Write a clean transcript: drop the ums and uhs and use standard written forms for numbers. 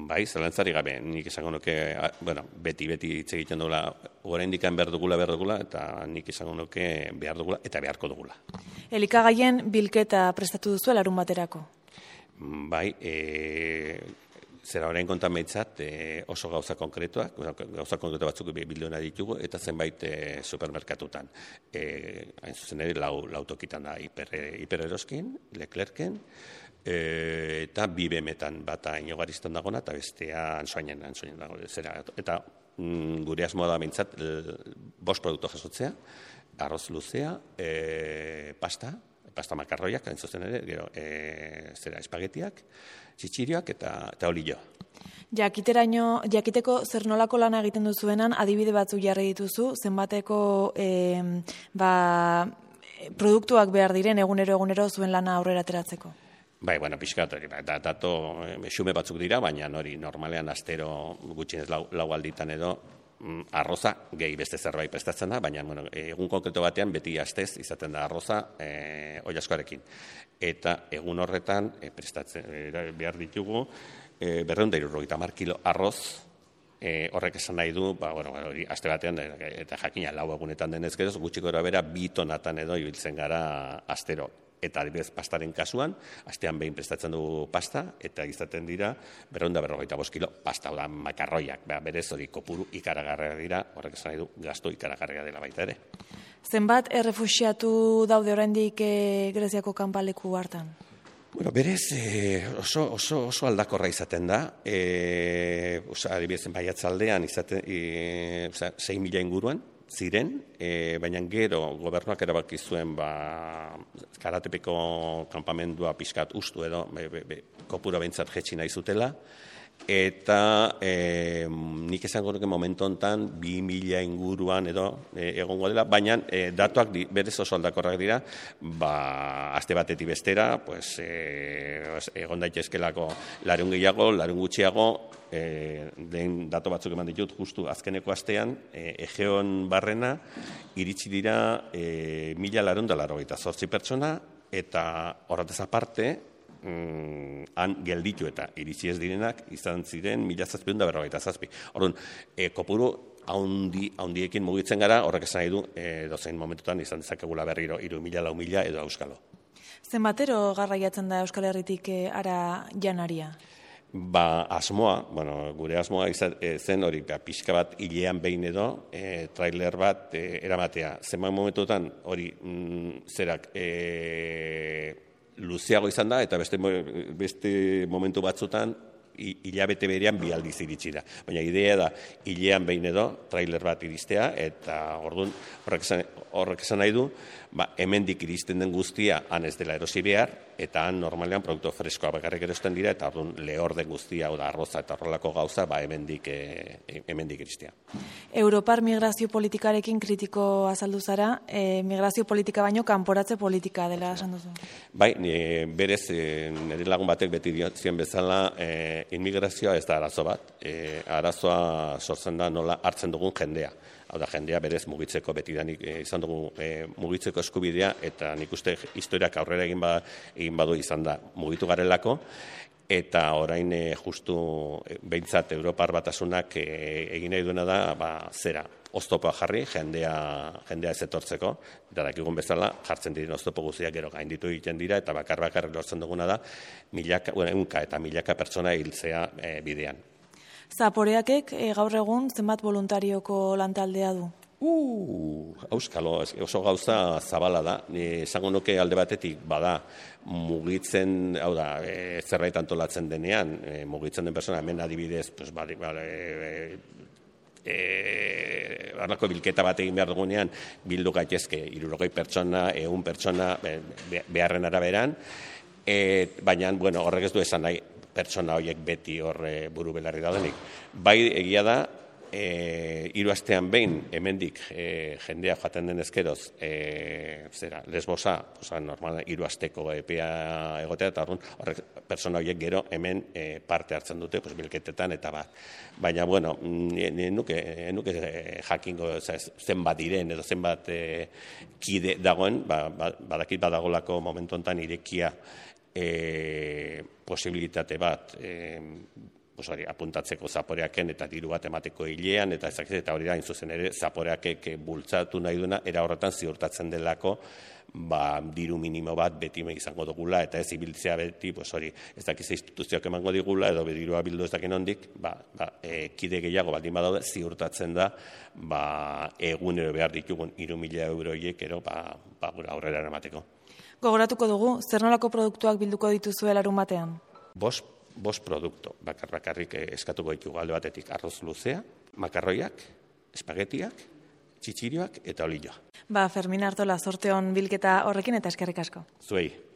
Bai, zalantzari gabe, nik esango nuke, beti hitz egiten dugula, oraindik behar dugula, eta nik esango nuke behar dugula eta beharko dugula. Elikagaien bilketa prestatu duzu larun baterako? Bai, zera orain kontan behitzat oso gauza konkretuak, gauza konkretu batzuk bilduna ditugu, eta zenbait supermerkatutan. Hain zuzen ere, lau tokitan da, hipereroskin, Leclerken, eta bibemetan bata inogariztan dagona, eta bestea ansoainen dago. Eta gure asmoa da behintzat, 5 produktu jasotzea, arroz luzea, pasta makarroiak, hain zuzen ere, gero, espagetiak, txitxirioak eta olio. Jakiteko zer nolako lana egiten duzuenan, adibide batzuk jarri dituzu, zenbateko produktuak behar diren egunero zuen lana aurrera ateratzeko? Bai, pixkat hori, dato xume batzuk dira, baina hori normalean astero gutxienez lau alditan edo arroza gehi beste zerbait prestatzen da, baina egun konkretu batean beti astez izaten da arroza oilaskoarekin. Eta egun horretan prestatzen behar ditugu 270 kilo arroz, horrek esan nahi du, aste batean, eta jakina 4 egunetan denez geroz, gutxiko bera 2 tonatan edo ibiltzen gara astero. Eta adibidez pastaren kasuan, astean behin prestatzen dugu pasta, eta izaten dira 245 kilo pasta, oda makarroiak, berez hori kopuru ikaragarria dira, horrek esan nahi du gastu ikaragarria dela baita ere. Zenbat errefuxiatu daude oraindik Greziako kanpaleku hartan? Berez oso aldakorra izaten da, adibidez baiatzaldean 6.000 inguruan, ziren, baina gero gobernuak erabaki zuen karatepeko kanpamendua pixkat ustu edo kopura behintzat jetxi nahi zutela, eta nik esango nuke momentu honetan 2.000 inguruan edo egongo dela, baina datuak berez oso aldakorrak dira, aste batetik bestera, egon daitezkelako larun gehiago, larun gutxiago, den dato batzuk eman ditut, justu azkeneko astean, Egeon barrena, iritsi dira 1.988 pertsona, eta horretaz aparte, han gelditu eta iritsi ez direnak, izan ziren 1.747. Orduan, kopuru haundiekin mugitzen gara, horrek esan nahi du, dozein momentutan izan dezakegula berriro 3.000, 4.000 edo euskalo. Zenbatero garraiatzen da Euskal Herritik ara janaria? Asmoa, gure asmoa zen hori, pixka bat hilean behin edo, trailer bat eramatea. Zenbat momentutan hori zerak luzeago izan da, eta beste momentu batzutan hilabete berean 2 aldiz iritsi da. Baina idea da hilean behin edo trailer bat iristea, eta orduan horrek esan nahi du, hemendik iristen den guztia han ez dela erosi behar, eta han normalean produktu freskoa bakarrik erosten dira, eta orduan lehor den guztia, oda arroza eta horrelako gauza, hemendik iristea. Europar migrazio politikarekin kritiko azaldu zara, migrazio politika baino kanporatze politika dela esan duzu. Bai, berez, nire lagun batek beti zien bezala, inmigrazioa ez da arazo bat, arazoa sortzen da nola hartzen dugun jendea. Hau da, jendea berez mugitzeko betidanik izan dugu mugitzeko eskubidea, eta nik uste historiak aurrera egin badu izan da mugitu garelako, eta orain justu behintzat Europar Batasunak egin nahi duena da, zera, oztopoa jarri, jendea ez etortzeko, eta dakigun bezala jartzen diren oztopo guztiak gero gainditu egiten dira, eta bakar lortzen duguna da, ehunka eta milaka pertsona hiltzea bidean. Zaporeakek gaur egun zenbat voluntarioko lantaldea du? Auskalo, oso gauza zabala da. Esango nuke alde batetik bada mugitzen, hau da, zerbait antolatzen denean, mugitzen den persona, hemen adibidez, barlako bilketa bat egin behar dugunean, bildu gaitezke 60 pertsona, 100 pertsona beharren araberan, baina horrek ez du esan nahi pertsona horiek beti horre buru belarri daudenik. Bai egia da, 3 astean behin, hemendik jendea joaten den ezkeroz, lesbosa, normal 3 asteko epea egotea, eta horrek pertsona horiek gero hemen parte hartzen dute, bilketetan eta bat. Baina, nuke jakingo zenbat diren edo zenbat kide dagoen, badakit badagolako momentu honetan irekia posibilitate bat apuntatzeko zaporeaken eta diru bat emateko hilean, eta hori da, zuzen ere, zaporeakek bultzatu nahi duena, era horretan ziurtatzen delako, diru minimo bat beti izango dugula, eta ez ibiltzea beti, ez dakiz instituzioak emango digula, edo dirua bildu ez dakin hondik, kide gehiago baldin badaude, ziurtatzen da, egunero behar ditugun 3.000 euroiek, gura aurrera eramateko. Gogoratuko dugu, zer nolako produktuak bilduko dituzue larun batean? 5 produktu, bakarrik eskatuko ditugu alde batetik arroz luzea, makarroiak, espagetiak, txitsirioak eta olioa. Fermin Artola, zorte on bilketa horrekin eta eskerrik asko. Zuei.